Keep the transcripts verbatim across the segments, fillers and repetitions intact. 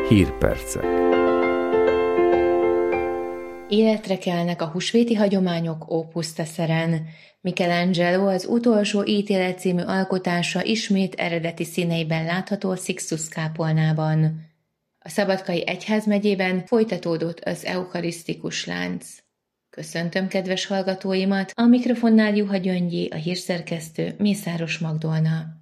Hírpercek. Életre kelnek a húsvéti hagyományok Opus Tesseren. Michelangelo Az utolsó ítélet című alkotása ismét eredeti színeiben látható a Sixtus kápolnában. A Szabadkai egyházmegyében folytatódott az eukarisztikus lánc. Köszöntöm kedves hallgatóimat, a mikrofonnál Juha Gyöngyi, a hírszerkesztő Mészáros Magdolna.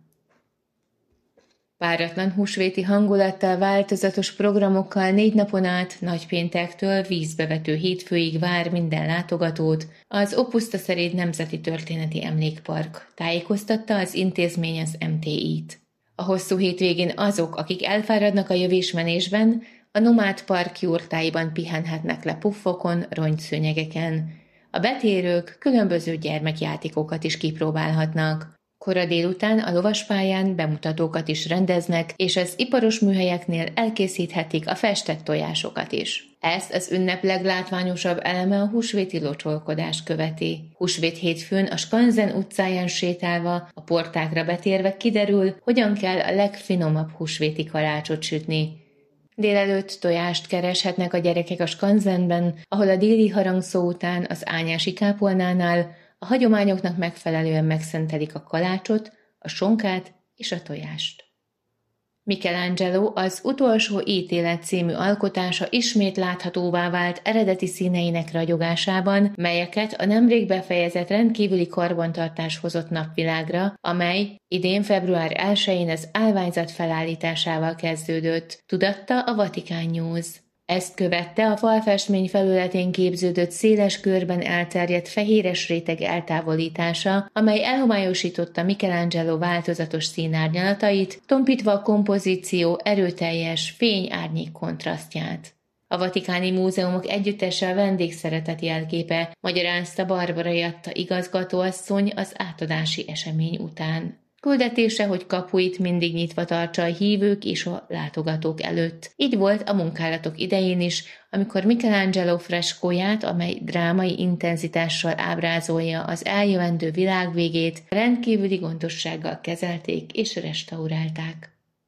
Páratlan húsvéti hangulattal, változatos programokkal négy napon át, nagypéntektől vízbevető hétfőig vár minden látogatót az Opus Tesseri Nemzeti Történeti Emlékpark, tájékoztatta az intézmény az em té í-t. A hosszú hétvégén azok, akik elfáradnak a jövésmenésben, a Nomád Park jurtáiban pihenhetnek le puffokon, rongyszőnyegeken. A betérők különböző gyermekjátékokat is kipróbálhatnak. Kora délután a lovaspályán bemutatókat is rendeznek, és az iparos műhelyeknél elkészíthetik a festett tojásokat is. Ezt az ünnep leglátványosabb eleme a húsvéti locsolkodás követi. Húsvét hétfőn a Skanzen utcáján sétálva, a portákra betérve kiderül, hogyan kell a legfinomabb húsvéti kalácsot sütni. Délelőtt tojást kereshetnek a gyerekek a Skanzenben, ahol a déli harangszó után az Ányási kápolnánál a hagyományoknak megfelelően megszentelik a kalácsot, a sonkát és a tojást. Michelangelo Az utolsó ítélet című alkotása ismét láthatóvá vált eredeti színeinek ragyogásában, melyeket a nemrég befejezett rendkívüli karbantartás hozott napvilágra, amely idén február elsején az állványzat felállításával kezdődött, tudatta a Vatican News. Ezt követte a falfestmény felületén képződött széles körben elterjedt fehéres réteg eltávolítása, amely elhomályosította Michelangelo változatos színárnyalatait, tompítva a kompozíció erőteljes fény-árnyék kontrasztját. A Vatikáni Múzeumok Együttese a vendégszeretet jelképe, magyarázta Barbara Jatta igazgatóasszony az átadási esemény után. Küldetése, hogy kapuit mindig nyitva tartsa a hívők és a látogatók előtt. Így volt a munkálatok idején is, amikor Michelangelo freskóját, amely drámai intenzitással ábrázolja az eljövendő világvégét, rendkívüli gondossággal kezelték és restaurálták.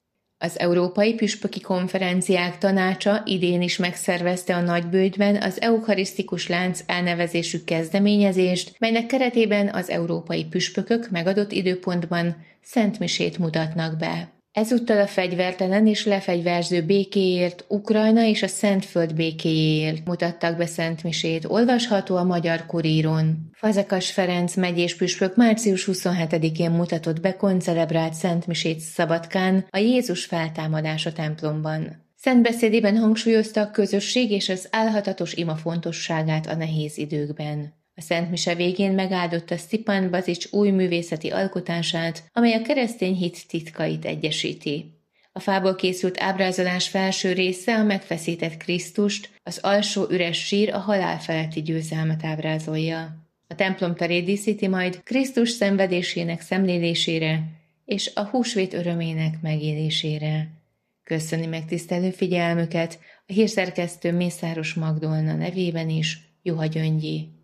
Az Európai Püspöki Konferenciák Tanácsa idén is megszervezte a Nagybőjtben az eukarisztikus lánc elnevezésű kezdeményezést, melynek keretében az európai püspökök megadott időpontban szentmisét mutatnak be. Ezúttal a fegyvertelen és lefegyverző békéért, Ukrajna és a Szentföld békéjéért mutattak be szentmisét, olvasható a Magyar Kuríron. Fazekas Ferenc megyés püspök március huszonhetedikén mutatott be koncelebrált szentmisét Szabadkán, a Jézus feltámadása templomban. Szentbeszédében hangsúlyozta a közösség és az álhatatos ima fontosságát a nehéz időkben. A szentmise végén megáldotta Sztipán Bazics új művészeti alkotását, amely a keresztény hit titkait egyesíti. A fából készült ábrázolás felső része a megfeszített Krisztust, az alsó üres sír a halál feletti győzelmet ábrázolja. A templom terét díszíti majd Krisztus szenvedésének szemlélésére és a húsvét örömének megélésére. Köszöni megtisztelő figyelmüket a hírszerkesztő Mészáros Magdolna nevében is, Juha Gyöngyi.